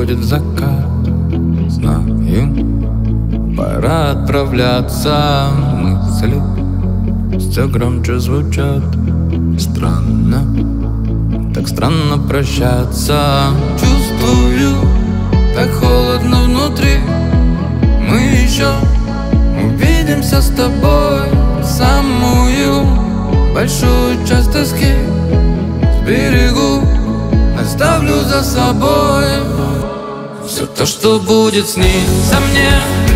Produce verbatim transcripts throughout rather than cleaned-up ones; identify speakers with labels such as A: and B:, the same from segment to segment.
A: будет закат, знаю, пора отправляться. Мысли все громче звучат. Странно, так странно прощаться. Чувствую, так холодно внутри. Мы еще увидимся с тобой. Самую большую часть тоски сберегу, оставлю за собой. Все то, что будет сниться мне,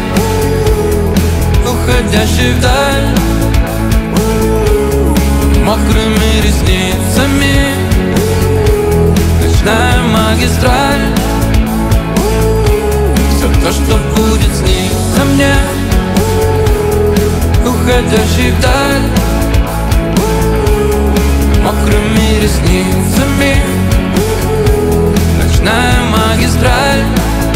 A: уходящий вдаль, мокрыми ресницами, ночная магистраль. Все то, что будет сниться мне, уходящий вдаль, мокрыми ресницами, ночная магистраль.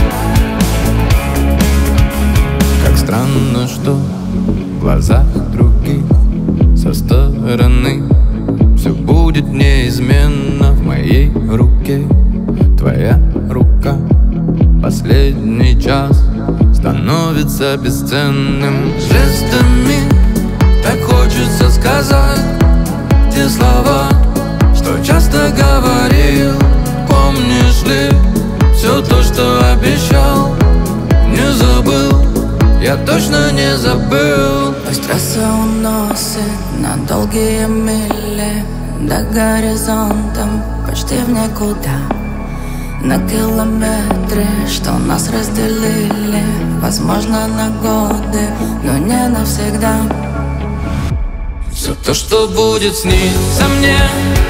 A: Как странно, что в глазах других со стороны все будет неизменно. В моей руке твоя рука. Последний час становится бесценным. Жестами так хочется сказать те слова, что часто говорил. Помнишь ли все то, что обещал? Не забыл, я точно не забыл.
B: Пусть трасса уносит на долгие мили, до горизонта почти в никуда. На километры, что нас разделили, возможно, на годы, но не навсегда.
A: Все то, что будет сниться мне,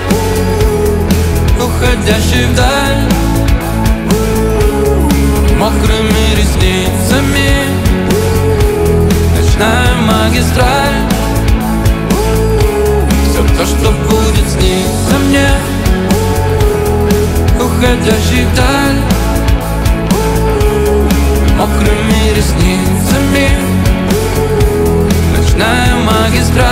A: уходящий вдаль, мокрыми ресницами, ночная магистраль. Все то, что будет сниться мне, уходящий вдаль, мокрыми ресницами, ночная магистраль.